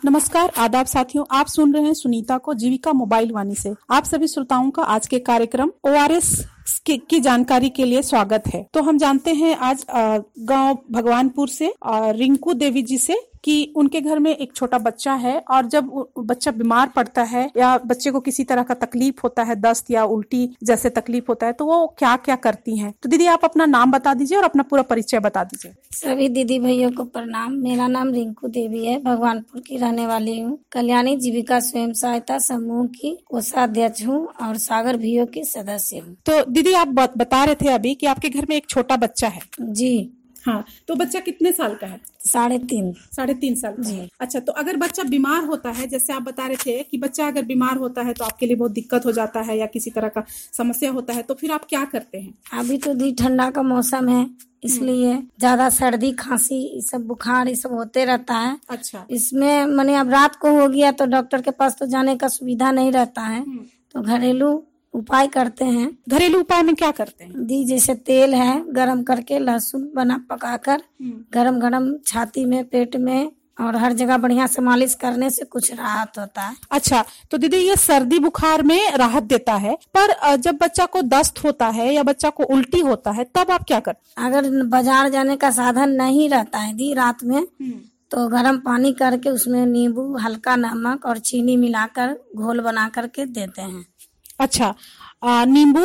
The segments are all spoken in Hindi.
नमस्कार, आदाब साथियों। आप सुन रहे हैं सुनीता को जीविका मोबाइल वाणी से। आप सभी श्रोताओं का आज के कार्यक्रम ORS की जानकारी के लिए स्वागत है। तो हम जानते हैं आज गांव भगवानपुर से रिंकू देवी जी से कि उनके घर में एक छोटा बच्चा है और जब बच्चा बीमार पड़ता है या बच्चे को किसी तरह का तकलीफ होता है, दस्त या उल्टी जैसे तकलीफ होता है, तो वो क्या क्या करती हैं। तो दीदी आप अपना नाम बता दीजिए और अपना पूरा परिचय बता दीजिए। सभी दीदी भैया को प्रणाम। मेरा नाम रिंकू देवी है, भगवानपुर की रहने वाली हूँ। कल्याणी जीविका स्वयं सहायता समूह की कोषाध्यक्ष हूँ और सागर भैया की सदस्य हूँ। तो दीदी आप बता रहे थे अभी कि आपके घर में एक छोटा बच्चा है। जी हाँ, तो बच्चा कितने साल का है? 3.5 साल का। जी। अच्छा, तो अगर बच्चा बीमार होता है, जैसे आप बता रहे थे कि बच्चा अगर बीमार होता है तो आपके लिए बहुत दिक्कत हो जाता है या किसी तरह का समस्या होता है, तो फिर आप क्या करते हैं? अभी तो दी ठंडा का मौसम है, इसलिए ज्यादा सर्दी खांसी ये सब बुखार ये सब होते रहता है। अच्छा। इसमें मैंने अब रात को हो गया तो डॉक्टर के पास तो जाने का सुविधा नहीं रहता है, तो घरेलू उपाय करते हैं। घरेलू उपाय में क्या करते हैं? दी जैसे तेल है गरम करके लहसुन बना पकाकर गरम गरम छाती में पेट में और हर जगह बढ़िया से मालिश करने से कुछ राहत होता है। अच्छा, तो दीदी ये सर्दी बुखार में राहत देता है, पर जब बच्चा को दस्त होता है या बच्चा को उल्टी होता है तब आप क्या करते? अगर बाजार जाने का साधन नहीं रहता है दी रात में तो गर्म पानी करके उसमें नींबू हल्का नमक और चीनी मिलाकर घोल बना करके देते हैं। अच्छा, नींबू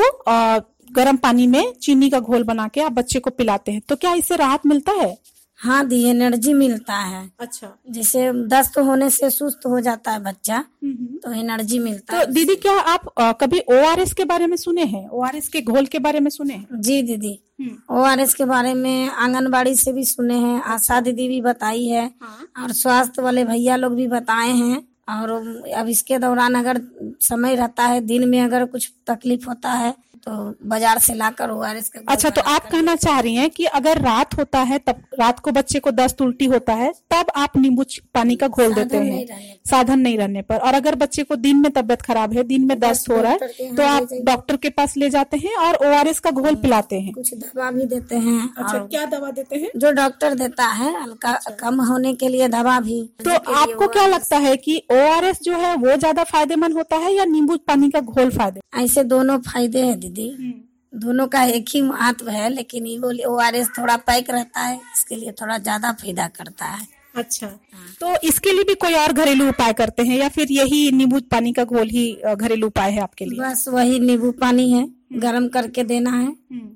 गर्म पानी में चीनी का घोल बना के आप बच्चे को पिलाते हैं, तो क्या इससे राहत मिलता है? हाँ दी, एनर्जी मिलता है। अच्छा। जैसे दस्त होने से सुस्त हो जाता है बच्चा तो एनर्जी मिलता है। तो दीदी क्या आप कभी ORS के बारे में सुने हैं? ORS के घोल के बारे में सुने हैं? जी दीदी, ORS के बारे में आंगनबाड़ी से भी सुने हैं, आशा दीदी भी बताई है और स्वास्थ्य वाले भैया लोग भी बताए हैं। और अब इसके दौरान अगर समय रहता है दिन में अगर कुछ तकलीफ होता है तो बाजार से लाकर ORS का। अच्छा, तो आप कहना चाह रही हैं कि अगर रात होता है तब रात को बच्चे को दस्त उल्टी होता है तब आप नींबू पानी का घोल देते हैं, साधन नहीं रहने पर। और अगर बच्चे को दिन में तबीयत खराब है, दिन में दस्त हो रहा है, तो आप डॉक्टर के पास ले जाते हैं और ORS का घोल पिलाते हैं। कुछ दवा भी देते हैं। अच्छा, क्या दवा देते हैं? जो डॉक्टर देता है हल्का कम होने के लिए दवा भी। तो आपको क्या लगता है कि ORS जो है वो ज्यादा फायदेमंद होता है या नींबू पानी का घोल फायदे? ऐसे दोनों फायदे हैं दीदी, दोनों का एक ही महत्व है, लेकिन ये ORS थोड़ा पैक रहता है, इसके लिए थोड़ा ज्यादा फायदा करता है। अच्छा, तो इसके लिए भी कोई और घरेलू उपाय करते हैं या फिर यही नींबू पानी का घोल ही घरेलू उपाय है आपके लिए? बस वही नींबू पानी है, गरम करके देना है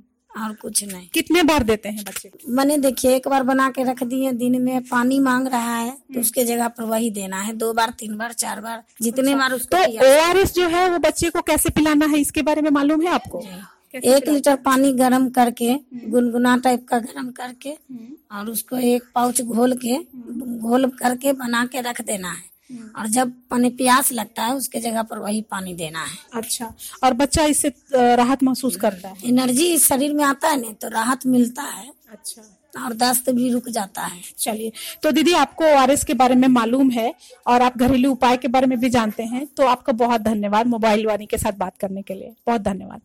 और कुछ नहीं। कितने बार देते हैं बच्चे को? मैंने देखिए एक बार बना के रख दिए, दिन में पानी मांग रहा है तो उसके जगह पर वही देना है, 2 बार 3 बार 4 बार जितने बार उसको। तो ORS जो है वो बच्चे को कैसे पिलाना है इसके बारे में मालूम है आपको? 1 लीटर पानी गरम करके गुनगुना टाइप का गरम करके और उसको एक पाउच घोल करके बना के रख देना है और जब पानी प्यास लगता है उसके जगह पर वही पानी देना है। अच्छा, और बच्चा इससे राहत महसूस करता है? एनर्जी शरीर में आता है नहीं तो राहत मिलता है। अच्छा, और दस्त भी रुक जाता है। चलिए, तो दीदी आपको ORS के बारे में मालूम है और आप घरेलू उपाय के बारे में भी जानते हैं, तो आपका बहुत धन्यवाद मोबाइल वाणी के साथ बात करने के लिए। बहुत धन्यवाद।